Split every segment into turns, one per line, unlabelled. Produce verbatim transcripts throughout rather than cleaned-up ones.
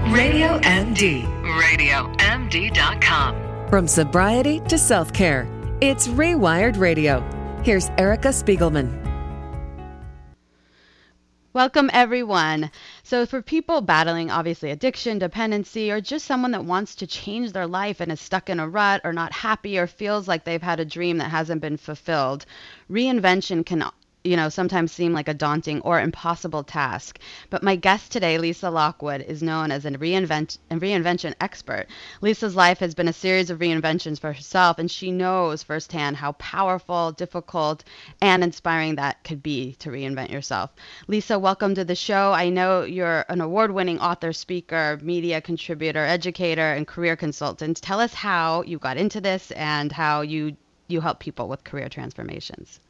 Radio M D. radio m d dot com. From sobriety to self-care, it's Rewired Radio. Here's Erica Spiegelman.
Welcome, everyone. So for people battling, obviously, addiction, dependency, or just someone that wants to change their life and is stuck in a rut or not happy or feels like they've had a dream that hasn't been fulfilled, reinvention can you know, sometimes seem like a daunting or impossible task. But my guest today, Lisa Lockwood, is known as a reinvent a reinvention expert. Lisa's life has been a series of reinventions for herself, and she knows firsthand how powerful, difficult, and inspiring that could be to reinvent yourself. Lisa, welcome to the show. I know you're an award-winning author, speaker, media contributor, educator, and career consultant. Tell us how you got into this and how you, you help people with career transformations.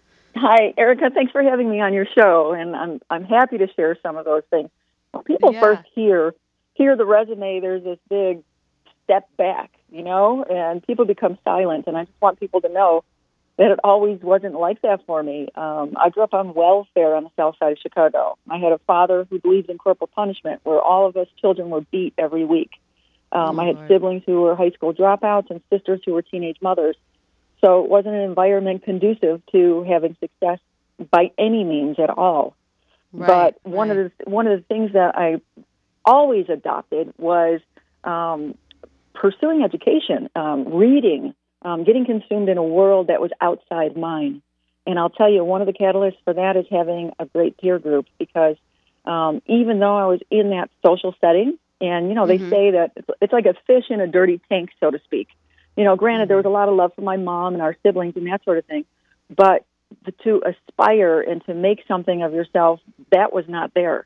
Hi, Erica. Thanks for having me on your show, and I'm I'm happy to share some of those things. When people
Yeah.
first hear hear the resume, there's this big step back, you know, and people become silent. And I just want people to know that it always wasn't like that for me. Um, I grew up on welfare on the south side of Chicago. I had a father who believed in corporal punishment, where all of us children were beat every week. Um,
Oh,
I had
Lord.
siblings who were high school dropouts and sisters who were teenage mothers. So it wasn't an environment conducive to having success by any means at all.
Right,
but one
right.
of the one of the things that I always adopted was um, pursuing education, um, reading, um, getting consumed in a world that was outside mine. And I'll tell you, one of the catalysts for that is having a great peer group, because um, even though I was in that social setting, and, you know, they
Mhm.
say that it's, it's like a fish in a dirty tank, so to speak. You know, granted, there was a lot of love for my mom and our siblings and that sort of thing, but the, to aspire and to make something of yourself, that was not there.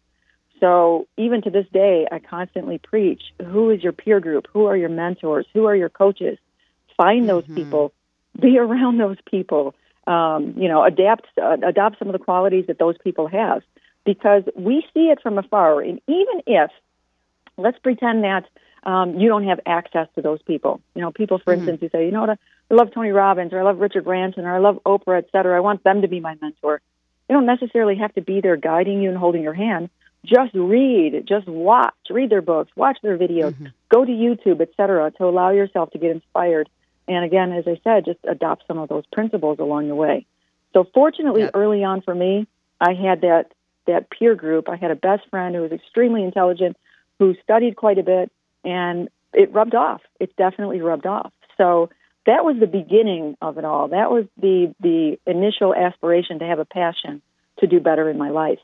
So even to this day, I constantly preach, who is your peer group? Who are your mentors? Who are your coaches? Find those
Mhm.
people. Be around those people. Um, you know, adapt, uh, adopt some of the qualities that those people have, because we see it from afar. And even if, let's pretend that Um, you don't have access to those people. You know, people, for
Mhm.
instance, who say, you know what, I love Tony Robbins, or I love Richard Branson, or I love Oprah, et cetera. I want them to be my mentor. They don't necessarily have to be there guiding you and holding your hand. Just read, just watch, read their books, watch their videos,
Mhm.
go to YouTube, et cetera, to allow yourself to get inspired. And again, as I said, just adopt some of those principles along the way. So fortunately,
Yep.
early on for me, I had that, that peer group. I had a best friend who was extremely intelligent, who studied quite a bit, and it rubbed off. It definitely rubbed off. So that was the beginning of it all. That was the the initial aspiration to have a passion to do better in my life.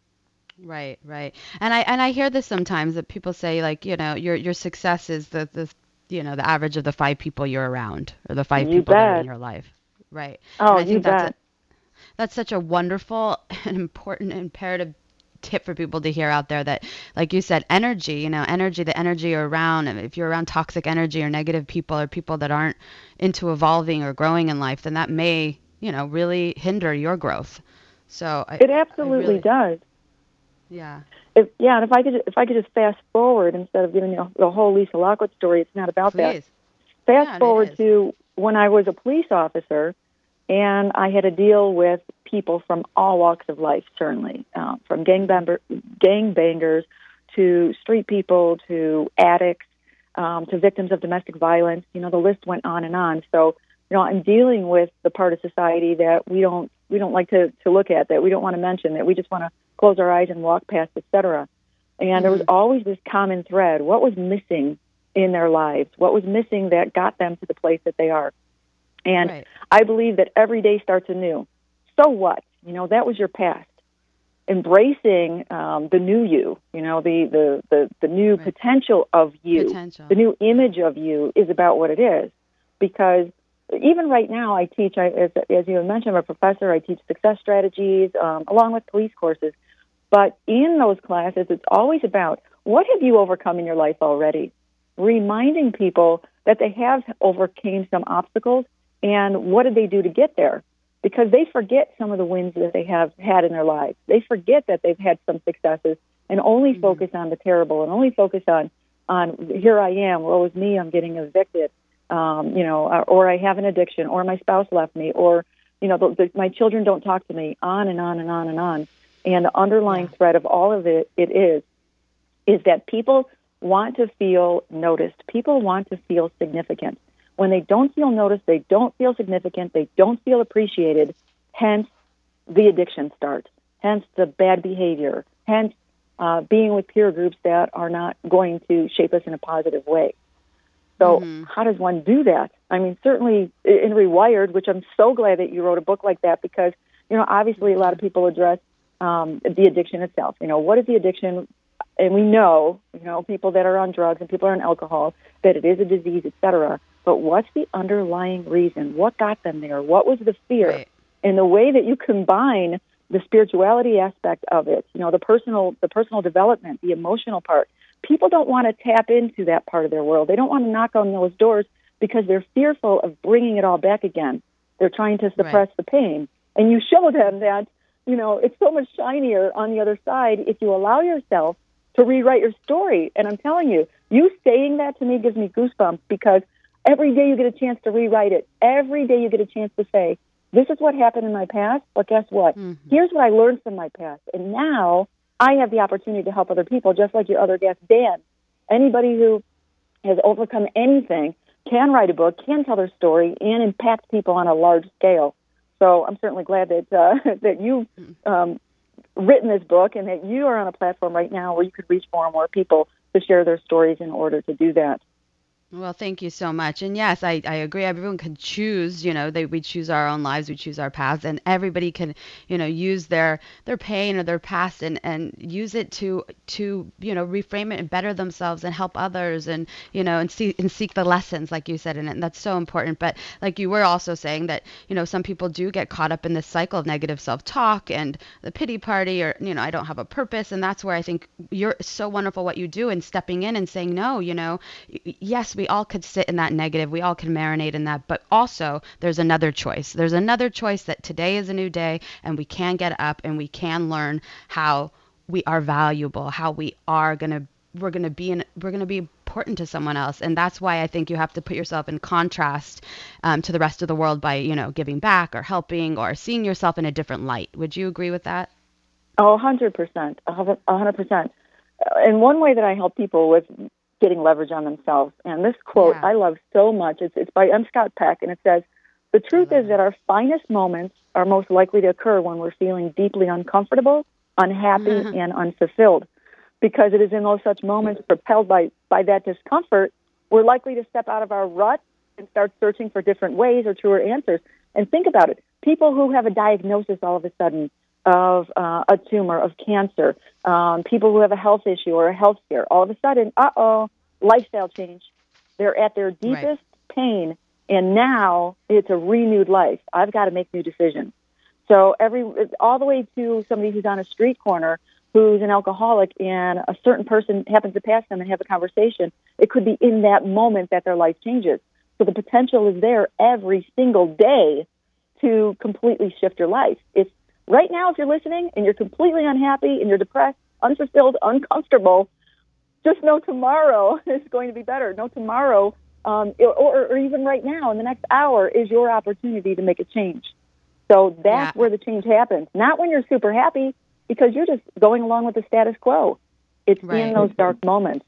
Right, right. And I and I hear this sometimes, that people say, like, you know, your your success is the the you know, the average of the five people you're around, or the five
You
people that are in
bet.
your life. Right.
Oh,
And I
you
think that's a,
bet.
that's such a wonderful and important imperative tip for people to hear out there, that, like you said, energy, you know, energy, the energy you're around. And if you're around toxic energy or negative people, or people that aren't into evolving or growing in life, then that may, you know, really hinder your growth. So I,
It
I
absolutely
really,
does.
yeah.
If, yeah, and if I could if I could just fast forward instead of giving you the whole Lisa Lockwood story, it's not about that.
Please.
Fast
Yeah, it
forward
is.
to when I was a police officer, and I had to deal with people from all walks of life, certainly, uh, from gangbang gangbangers to street people to addicts um, to victims of domestic violence. You know, the list went on and on. So, you know, I'm dealing with the part of society that we don't we don't like to, to look at, that we don't want to mention, that we just want to close our eyes and walk past, et cetera. And mm-hmm. there was always this common thread. What was missing in their lives? What was missing that got them to the place that they are? And
Right.
I believe that every day starts anew. So what? You know, that was your past. Embracing um, the new you, you know, the, the, the, the new
Right.
potential of you,
Potential.
the new image of you is about what it is. Because even right now, I teach, I, as, as you mentioned, I'm a professor. I teach success strategies um, along with police courses. But in those classes, it's always about, what have you overcome in your life already? Reminding people that they have overcame some obstacles, and what did they do to get there? Because they forget some of the wins that they have had in their lives. They forget that they've had some successes and only
Mm-hmm.
focus on the terrible, and only focus on, on here I am, woe is me, I'm getting evicted, um, you know, or, or I have an addiction, or my spouse left me, or, you know, the, the, my children don't talk to me, on and on and on and on. And the underlying
Yeah.
thread of all of it, it is, is that people want to feel noticed. People want to feel significant. When they don't feel noticed, they don't feel significant, they don't feel appreciated, hence the addiction starts, hence the bad behavior, hence uh, being with peer groups that are not going to shape us in a positive way. So mm-hmm. how does one do that? I mean, certainly in Rewired, which I'm so glad that you wrote a book like that because, you know, obviously a lot of people address um, the addiction itself. You know, what is the addiction? And we know, you know, people that are on drugs and people are on alcohol, that it is a disease, et cetera. But what's the underlying reason? What got them there? What was the fear?
Right.
And the way that you combine the spirituality aspect of it, you know, the personal, the personal development, the emotional part, people don't want to tap into that part of their world. They don't want to knock on those doors because they're fearful of bringing it all back again. They're trying to suppress
right.
the pain. And you show them that, you know, it's so much shinier on the other side if you allow yourself to rewrite your story. And I'm telling you, you saying that to me gives me goosebumps because every day you get a chance to rewrite it. Every day you get a chance to say, this is what happened in my past, but guess what? Mm-hmm. Here's what I learned from my past. And now I have the opportunity to help other people, just like your other guest, Dan. Anybody who has overcome anything can write a book, can tell their story, and impact people on a large scale. So I'm certainly glad that uh, that you've um, written this book and that you are on a platform right now where you could reach more and more people to share their stories in order to do that.
Well, thank you so much. And yes, I, I agree. Everyone can choose, you know, they, we choose our own lives, we choose our paths, and everybody can, you know, use their, their pain or their past and, and use it to, to, you know, reframe it and better themselves and help others and, you know, and see, and seek the lessons, like you said, in it. And that's so important. But like you were also saying that, you know, some people do get caught up in this cycle of negative self-talk and the pity party or, you know, I don't have a purpose. And that's where I think you're so wonderful what you do and stepping in and saying, no, you know, yes, we We all could sit in that negative. We all can marinate in that. But also, there's another choice. There's another choice that today is a new day, and we can get up and we can learn how we are valuable, how we are gonna we're gonna be in, we're gonna be important to someone else. And that's why I think you have to put yourself in contrast um, to the rest of the world by, you know, giving back or helping or seeing yourself in a different light. Would you agree with that?
Oh, one hundred percent. one hundred percent. And one way that I help people with getting leverage on themselves. And this quote yeah. I love so much. It's, it's by M. Scott Peck, and it says, the truth is that our finest moments are most likely to occur when we're feeling deeply uncomfortable, unhappy, and unfulfilled. Because it is in those such moments propelled by, by that discomfort, we're likely to step out of our rut and start searching for different ways or truer answers. And think about it. People who have a diagnosis all of a sudden of uh, a tumor, of cancer, um, people who have a health issue or a health scare, all of a sudden, uh-oh, lifestyle change. They're at their deepest right. pain, and now it's a renewed life. I've got to make new decisions. So every all the way to somebody who's on a street corner who's an alcoholic and a certain person happens to pass them and have a conversation, it could be in that moment that their life changes. So the potential is there every single day to completely shift your life. It's right now, if you're listening and you're completely unhappy and you're depressed, unfulfilled, uncomfortable, just know tomorrow is going to be better. Know tomorrow, um, or, or even right now, in the next hour, is your opportunity to make a change. So that's yeah. where the change happens. Not when you're super happy, because you're just going along with the status quo. It's right. in those dark moments.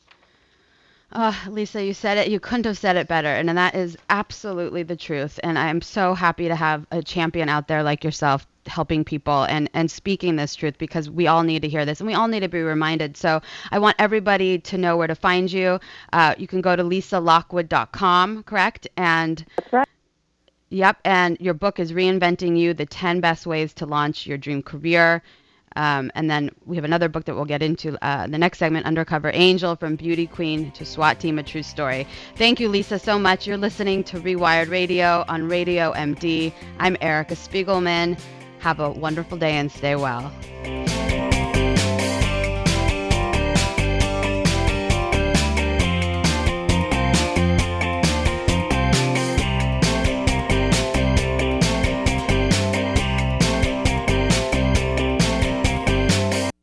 Oh, Lisa, you said it. You couldn't have said it better. And that is absolutely the truth. And I'm so happy to have a champion out there like yourself helping people and, and speaking this truth, because we all need to hear this and we all need to be reminded. So I want everybody to know where to find you. Uh, you can go to lisa lockwood dot com, correct? And
that's right.
Yep. And your book is Reinventing You, the ten Best Ways to Launch Your Dream Career. Um, and then we have another book that we'll get into uh, the next segment, Undercover Angel, From Beauty Queen to SWAT Team, A True Story. Thank you, Lisa, so much. You're listening to Rewired Radio on Radio M D. I'm Erica Spiegelman. Have a wonderful day and stay well.